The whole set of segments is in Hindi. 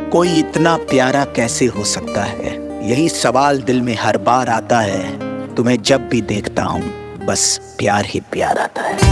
कोई इतना प्यारा कैसे हो सकता है, यही सवाल दिल में हर बार आता है। तुम्हें जब भी देखता हूँ बस प्यार ही प्यार आता है।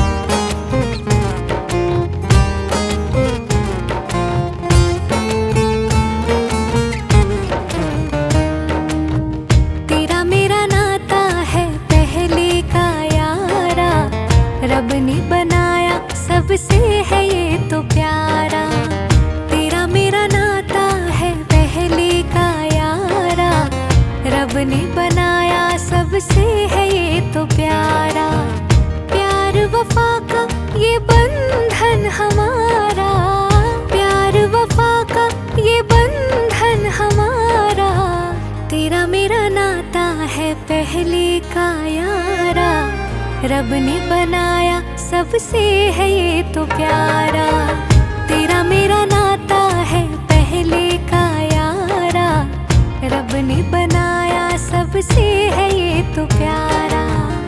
तेरा मेरा नाता है पहले का यारा, रब ने बनाया सबसे है ये तो प्यारा। तेरा मेरा नाता है पहले का यारा, रब ने बनाया सबसे है ये तो प्यारा। प्यार वफा का ये बंधन हमारा, प्यार वफा का ये बंधन हमारा। तेरा मेरा नाता है पहले का यारा, रब ने बनाया सबसे है ये तो प्यारा। तेरा मेरा नाता है पहले का यारा, रब ने बनाया सबसे है ये तो प्यारा।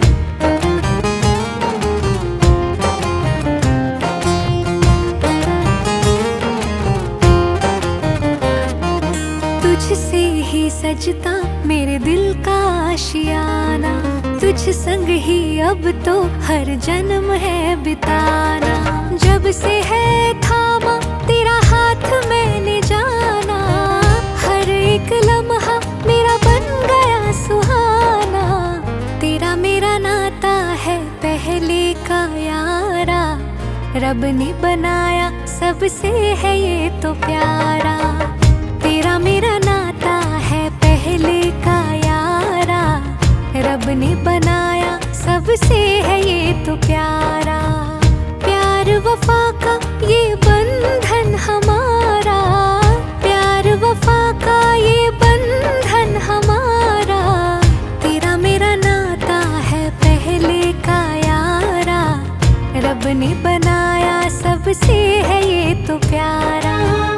तुझसे ही सजता मेरे दिल का आशियाना, तुझ संग ही अब तो हर जन्म है बिताना। जब से है थामा तेरा हाथ मैंने जाना, हर एक लम्हा मेरा बन गया सुहाना। तेरा मेरा नाता है पहले का यारा, रब ने बनाया सबसे है ये तो प्यारा। तेरा मेरा नाता है पहले का यारा, रब ने बनाया सबसे है ये तो प्यारा। प्यार वफा का ये बंधन हमारा, प्यार वफा का ये बंधन हमारा। तेरा मेरा नाता है पहले का यारा, रब ने बनाया सबसे है ये तो प्यारा।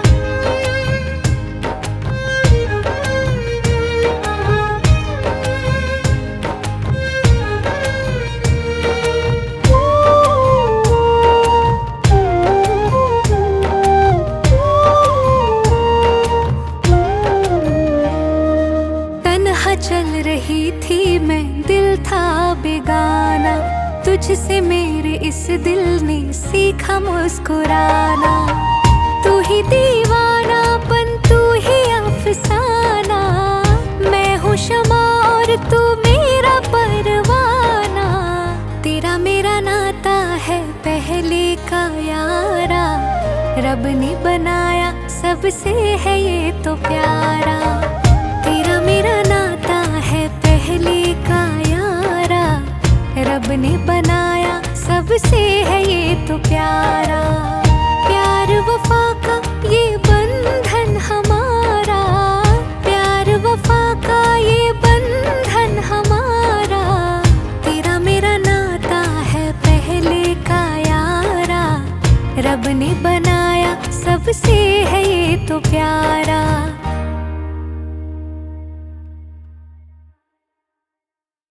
चल रही थी मैं दिल था बेगाना, तुझसे मेरे इस दिल ने सीखा मुस्कुराना। तू ही दीवानापन तू ही अफसाना, मैं हूँ शमा और तू मेरा परवाना। तेरा मेरा नाता है पहले का यारा, रब ने बनाया सबसे है ये तो प्यारा। तेरा मेरा नाता है पहले का यारा, रब ने बनाया सबसे है ये तो प्यारा। प्यार वफा का ये बंधन हमारा, प्यार वफा का ये बंधन हमारा। तेरा मेरा नाता है पहले का यारा, रब ने बनाया सबसे है ये तो प्यारा।